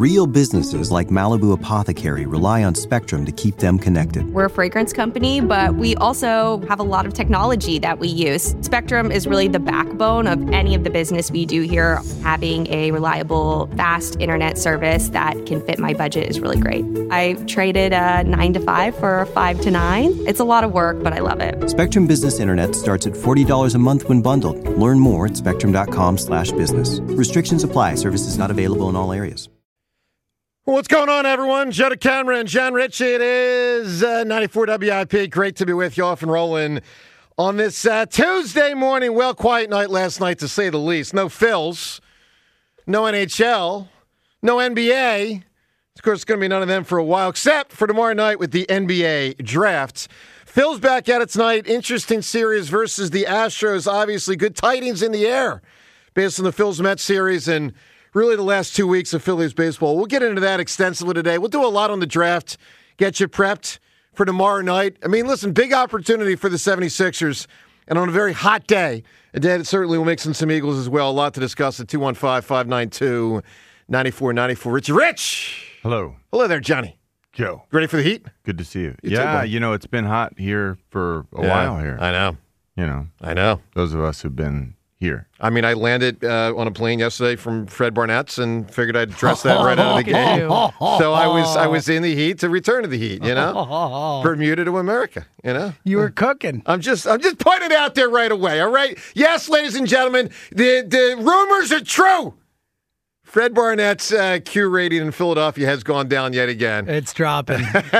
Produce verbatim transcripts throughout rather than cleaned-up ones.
Real businesses like Malibu Apothecary rely on Spectrum to keep them connected. We're a fragrance company, but we also have a lot of technology that we use. Spectrum is really the backbone of any of the business we do here. Having a reliable, fast internet service that can fit my budget is really great. I traded a nine to five for a five to nine. It's a lot of work, but I love it. Spectrum Business Internet starts at forty dollars a month when bundled. Learn more at spectrum.com slash business. Restrictions apply. Services not available in all areas. What's going on, everyone? Joe DeCamera and John Ritchie. It is uh, ninety-four W I P. Great to be with you, off and rolling on this uh, Tuesday morning. Well, quiet night last night, to say the least. No Phils, no N H L, no N B A. Of course, it's going to be none of them for a while, except for tomorrow night with the N B A draft. Phil's back at it tonight. Interesting series versus the Astros. Obviously, good tidings in the air based on the Phils-Mets series and really the last two weeks of Phillies baseball. We'll get into that extensively today. We'll do a lot on the draft, get you prepped for tomorrow night. I mean, listen, big opportunity for the seventy-sixers, and on a very hot day, a day that certainly will mix in some Eagles as well. A lot to discuss at two one five, five nine two, nine four nine four. Richie Rich! Hello. Hello there, Johnny. Joe. Ready for the heat? Good to see you. You too, yeah, buddy. you know, it's been hot here for a Yeah, while here. I know. You know, I know. those of us who've been here. I mean, I landed uh, on a plane yesterday from Fred Barnett's and figured I'd address that right out of the gate. So I was I was in the heat to return to the heat, you know? Bermuda to America, you know? You were cooking. I'm just I'm just putting it out there right away, all right? Yes, ladies and gentlemen, the, the rumors are true. Fred Barnett's uh, Q rating in Philadelphia has gone down yet again. It's dropping.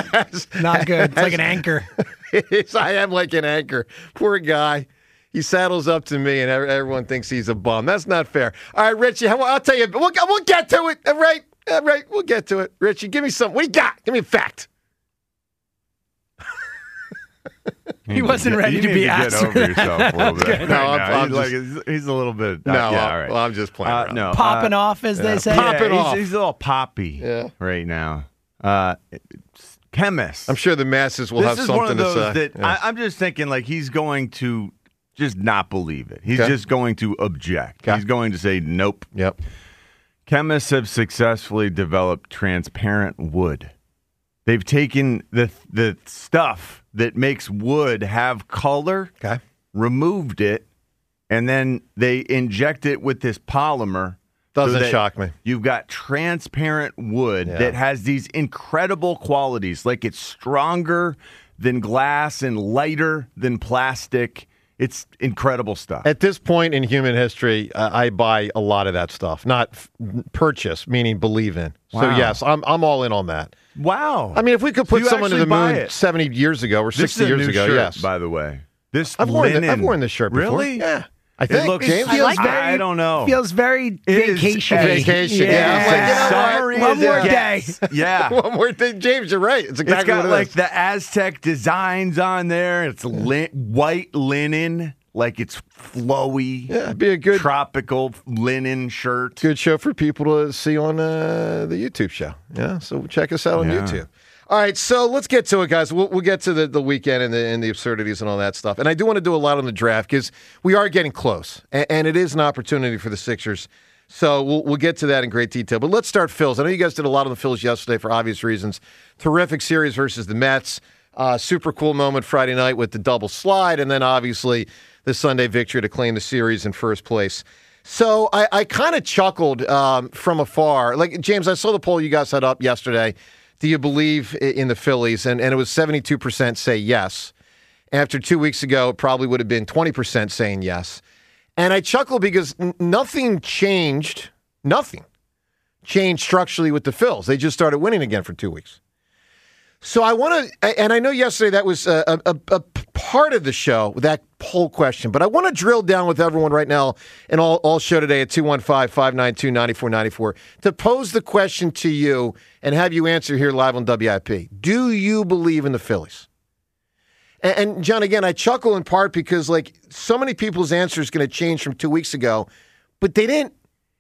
Not good. It's like an anchor. It's, I am like an anchor. Poor guy. He saddles up to me, and everyone thinks he's a bum. That's not fair. All right, Richie, I'll tell you. We'll, we'll get to it. All right, all right, we'll get to it. Richie, give me something. What do you got? Give me a fact. He wasn't You ready need to be get asked. over yourself a little bit. No, right I'm- now. I'm he's, like, just- he's, he's a little bit. Uh, No, yeah, I'm, all right. well, I'm just playing Uh, around. no, Popping uh, off, as they say. Popping yeah, off. He's, he's a little poppy Yeah. right now. Uh, chemist. I'm sure the masses will this have is something one of those to say. that Yeah. I, I'm just thinking, like, he's going to just not believe it. He's Okay. just going to object. Okay. He's going to say, nope. Yep. Chemists have successfully developed transparent wood. They've taken the the stuff that makes wood have color, Okay. removed it, and then they inject it with this polymer. so Doesn't that shock me. You've got transparent wood Yeah. that has these incredible qualities, like it's stronger than glass and lighter than plastic. It's incredible stuff. At this point in human history, uh, I buy a lot of that stuff. Not f- purchase, meaning believe in. So Wow. yes, I'm I'm all in on that. Wow. I mean, if we could So put you someone to actually the buy moon it. seventy years ago or This sixty is a years new ago, shirt, yes. by the way. This I've worn, linen. the, I've worn this shirt before. Really? Yeah. I think, It looks. James. Feels I, very- I don't know. Feels very It is vacation. as- Vacation, Yeah. yeah. I'm like, you know what? Summery One as more it day. gets. Yeah. One more thing, James, you're right. It's exactly It's got what it like is. the Aztec designs on there. It's li- white linen, like it's flowy, Yeah, it'd be a good tropical linen shirt. good show for people to see on uh, the YouTube show. Yeah, so check us out on Yeah. YouTube. All right, so let's get to it, guys. We'll, we'll get to the, the weekend and the, and the absurdities and all that stuff. And I do want to do a lot on the draft because we are getting close, and, and it is an opportunity for the Sixers. So we'll, we'll get to that in great detail. But let's start Phils. I know you guys did a lot on the Phils yesterday for obvious reasons. Terrific series versus the Mets. Uh, super cool moment Friday night with the double slide, and then obviously the Sunday victory to claim the series in first place. So I, I kind of chuckled um, from afar. Like, James, I saw the poll you guys had up yesterday. Do you believe i- in the Phillies? And, and it was seventy-two percent say yes. After two weeks ago, it probably would have been twenty percent saying yes. And I chuckle because n- nothing changed. Nothing changed structurally with the Phils. They just started winning again for two weeks. So I want to, and I know yesterday that was a, a, a part of the show, that poll question, but I want to drill down with everyone right now and all, all show today at two one five, five nine two, nine four nine four to pose the question to you and have you answer here live on W I P. Do you believe in the Phillies? And, and John, again, I chuckle in part because like so many people's answer is going to change from two weeks ago, but they didn't.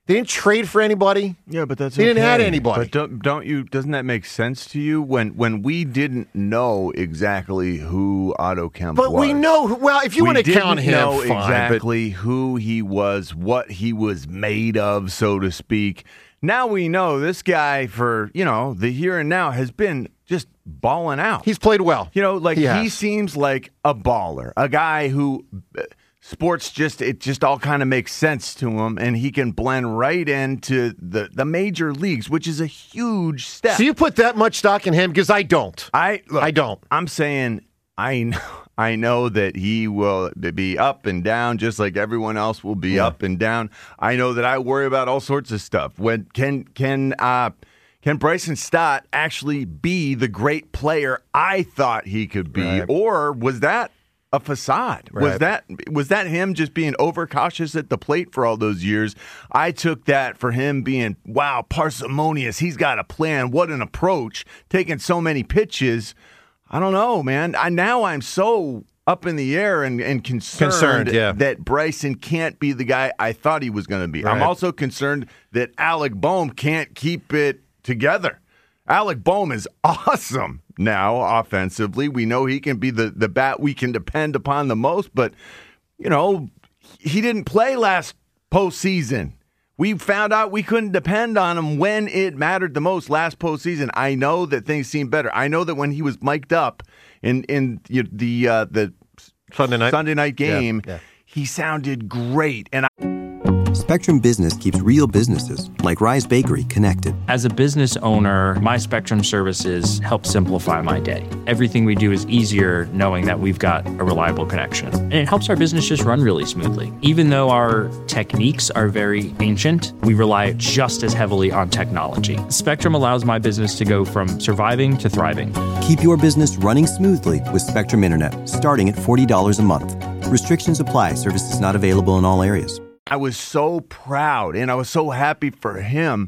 They didn't trade for anybody. Yeah, but that's they okay. didn't have anybody. But don't, don't you? Doesn't that make sense to you when when we didn't know exactly who Otto Kemp but was? we know. Who, well, if you we want to didn't count him, know fine, exactly who he was, what he was made of, so to speak. Now we know this guy for you know the here and now has been just balling out. He's played well. You know, like he, he seems like a baller, a guy who. Sports just it just all kind of makes sense to him, and he can blend right into the, the major leagues, which is a huge step. So you put that much stock in him? Because I don't. I look, I don't. I'm saying I know, I know that he will be up and down, just like everyone else will be yeah. up and down. I know that I worry about all sorts of stuff. When can can uh, can Bryson Stott actually be the great player I thought he could be, right. or was that a facade? Right. Was that was that him just being overcautious at the plate for all those years? I took that for him being, wow, parsimonious. He's got a plan. What an approach. Taking so many pitches. I don't know, man. I now I'm so up in the air and, and concerned, concerned yeah. that Bryson can't be the guy I thought he was going to be. Right. I'm also concerned that Alec Bohm can't keep it together. Alec Bohm is awesome now offensively. We know he can be the, the bat we can depend upon the most, but, you know, he didn't play last postseason. We found out we couldn't depend on him when it mattered the most last postseason. I know that things seem better. I know that when he was mic'd up in, in the uh, the Sunday night, Sunday night game, yeah, yeah. he sounded great. And I Spectrum Business keeps real businesses, like Rise Bakery, connected. As a business owner, my Spectrum services help simplify my day. Everything we do is easier knowing that we've got a reliable connection. And it helps our business just run really smoothly. Even though our techniques are very ancient, we rely just as heavily on technology. Spectrum allows my business to go from surviving to thriving. Keep your business running smoothly with Spectrum Internet, starting at forty dollars a month. Restrictions apply. Services not available in all areas. I was so proud and I was so happy for him.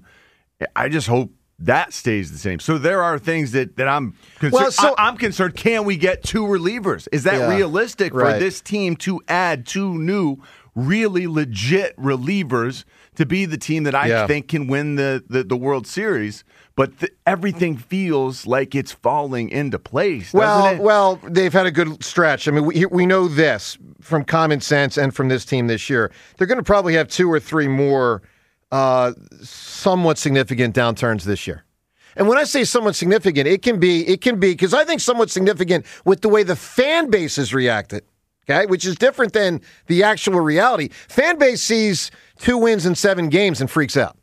I just hope that stays the same. So there are things that, that I'm concerned. Well, so, I, I'm concerned. Can we get two relievers? Is that yeah, realistic right. for this team to add two new, really legit relievers to be the team that I yeah. think can win the, the, the World Series? But th- everything feels like it's falling into place. Well, doesn't it? well, they've had a good stretch. I mean, we we know this from common sense and from this team this year. They're going to probably have two or three more uh, somewhat significant downturns this year. And when I say somewhat significant, it can be it can be because I think somewhat significant with the way the fan base has reacted. Okay, which is different than the actual reality. Fan base sees two wins in seven games and freaks out.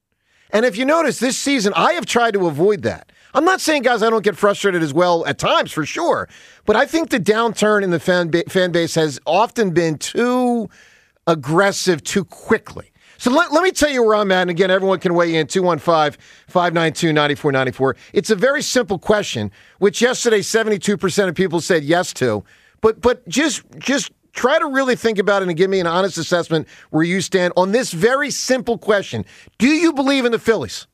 And if you notice this season, I have tried to avoid that. I'm not saying, guys, I don't get frustrated as well at times, for sure. But I think the downturn in the fan, ba- fan base has often been too aggressive too quickly. So let, let me tell you where I'm at. And again, everyone can weigh in, two one five, five nine two, nine four nine four. It's a very simple question, which yesterday seventy-two percent of people said yes to. But but just just try to really think about it and give me an honest assessment where you stand on this very simple question. Do you believe in the Phillies?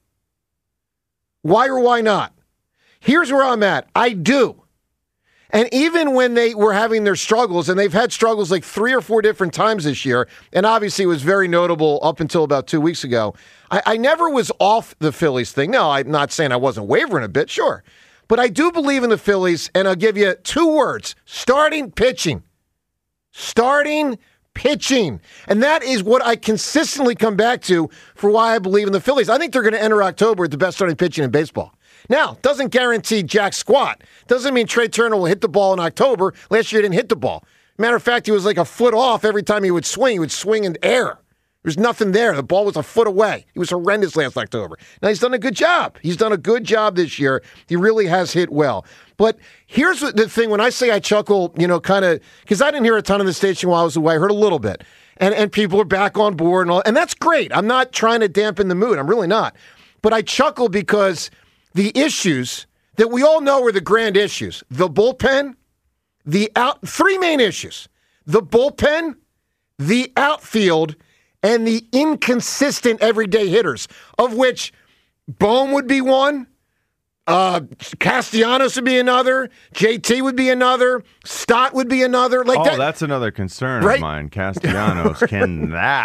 Why or why not? Here's where I'm at. I do. And even when they were having their struggles, and they've had struggles like three or four different times this year, and obviously it was very notable up until about two weeks ago, I, I never was off the Phillies thing. No, I'm not saying I wasn't wavering a bit, sure. But I do believe in the Phillies, and I'll give you two words. Starting pitching. Starting pitching. And that is what I consistently come back to for why I believe in the Phillies. I think they're going to enter October with the best starting pitching in baseball. Now, doesn't guarantee jack squat. Doesn't mean Trey Turner will hit the ball in October. Last year he didn't hit the ball. Matter of fact, he was like a foot off every time he would swing. He would swing in air. There's nothing there. The ball was a foot away. He was horrendous last October. Now, he's done a good job. He's done a good job this year. He really has hit well. But here's the thing. When I say I chuckle, you know, kind of, because I didn't hear a ton of the station while I was away. I heard a little bit. And and people are back on board and all. And that's great. I'm not trying to dampen the mood. I'm really not. But I chuckle because the issues that we all know are the grand issues, the bullpen, the out, three main issues, the bullpen, the outfield, and the inconsistent everyday hitters, of which Bohm would be one, uh, Castellanos would be another, J T would be another, Stott would be another. Like oh, that. that's another concern right? of mine. Castellanos, can that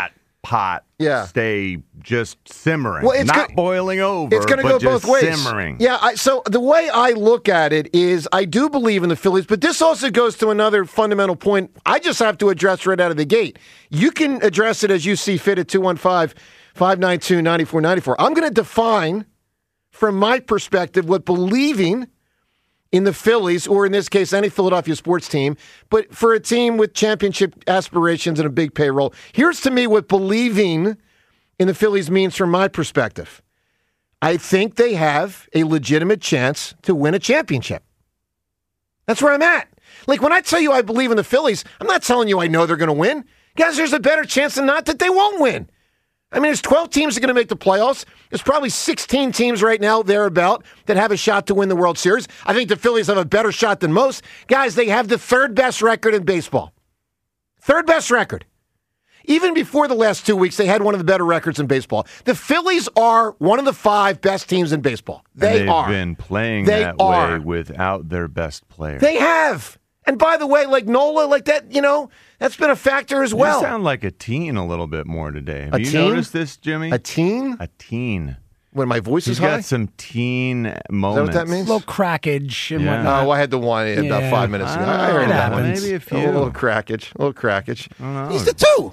pot Yeah. stay just simmering, Well, it's not go- boiling over. It's going to but go just both ways. Simmering. Yeah. I, so the way I look at it is, I do believe in the Phillies, but this also goes to another fundamental point. I just have to address right out of the gate. You can address it as you see fit at two one five, five nine two, nine four nine four. I'm going to define, from my perspective, what believing in the Phillies, or in this case, any Philadelphia sports team, but for a team with championship aspirations and a big payroll. Here's to me what believing in the Phillies means from my perspective. I think they have a legitimate chance to win a championship. That's where I'm at. Like, when I tell you I believe in the Phillies, I'm not telling you I know they're going to win. Guys, there's a better chance than not that they won't win. I mean, there's twelve teams that are going to make the playoffs. There's probably sixteen teams right now, thereabout, that have a shot to win the World Series. I think the Phillies have a better shot than most. Guys, they have the third best record in baseball. Third best record. Even before the last two weeks, they had one of the better records in baseball. The Phillies are one of the five best teams in baseball. They and they've are. been playing They that are. way without their best player. They have. And by the way, like Nola, like that, you know, that's been a factor as well. You sound like a teen a little bit more today. Have A you teen? noticed this, Jimmy? A teen? A teen. When my voice He's is high? got some teen Is that moments. what that means? A little crackage and Yeah. whatnot. Oh, I had the one about Yeah. five minutes ago. I I heard don't that know, one. happens. maybe a few. A little crackage. A little crackage. I don't know. He's the two.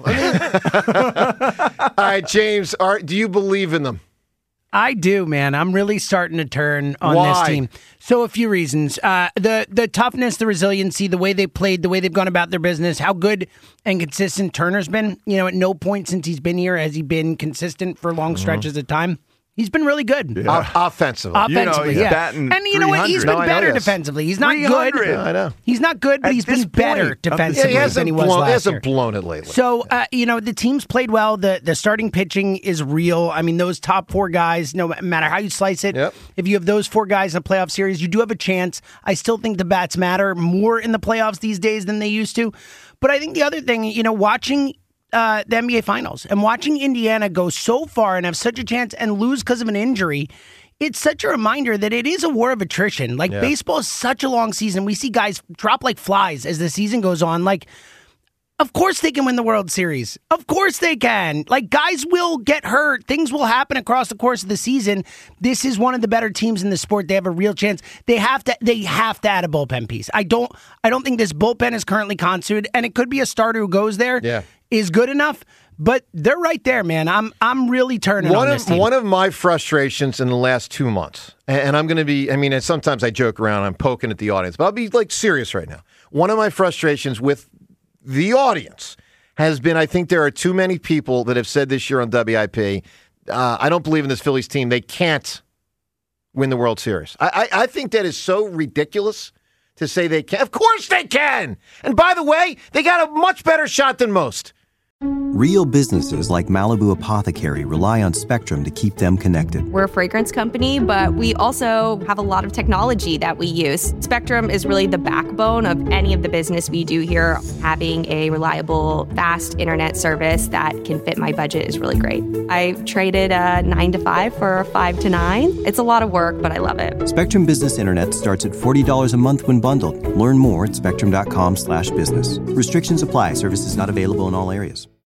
I mean, all right, James, are, do you believe in them? I do, man. I'm really starting to turn on Why? this team. So a few reasons. Uh, the the toughness, the resiliency, the way they played, the way they've gone about their business, how good and consistent Turner's been. You know, at no point since he's been here has he been consistent for long stretches of time. He's been really good. Yeah. O- offensively. Offensively, he's yeah. batting And you know what? He's three been hundred. No, I know better he is. defensively. He's not three good. hundred. Yeah, I know. He's not good, but At he's this been better point of the Yeah, defensively he than hasn't he was blown, he last hasn't year. blown it lately. So, uh, you know, the team's played well. The the starting pitching is real. I mean, those top four guys, no matter how you slice it, Yep. if you have those four guys in a playoff series, you do have a chance. I still think the bats matter more in the playoffs these days than they used to. But I think the other thing, you know, watching uh, the N B A Finals and watching Indiana go so far and have such a chance and lose because of an injury, it's such a reminder that it is a war of attrition. Like, Yeah. baseball is such a long season. We see guys drop like flies as the season goes on. Like, of course they can win the World Series. Of course they can. Like, guys will get hurt. Things will happen across the course of the season. This is one of the better teams in the sport. They have a real chance. They have to they have to add a bullpen piece. I don't I don't think this bullpen is currently constituted, and it could be a starter who goes there Yeah. is good enough. But they're right there, man. I'm I'm really turning One on of this team. one of my frustrations in the last two months, and, and I'm going to be, I mean, and sometimes I joke around, I'm poking at the audience, but I'll be like serious right now. One of my frustrations with the audience has been, I think there are too many people that have said this year on W I P, uh, I don't believe in this Phillies team. They can't win the World Series. I, I, I think that is so ridiculous to say they can. Of course they can. And by the way, they got a much better shot than most. Real businesses like Malibu Apothecary rely on Spectrum to keep them connected. We're a fragrance company, but we also have a lot of technology that we use. Spectrum is really the backbone of any of the business we do here. Having a reliable, fast internet service that can fit my budget is really great. I traded a nine to five for a five to nine. It's a lot of work, but I love it. Spectrum Business Internet starts at forty dollars a month when bundled. Learn more at spectrum dot com slash business. Restrictions apply. Services not available in all areas.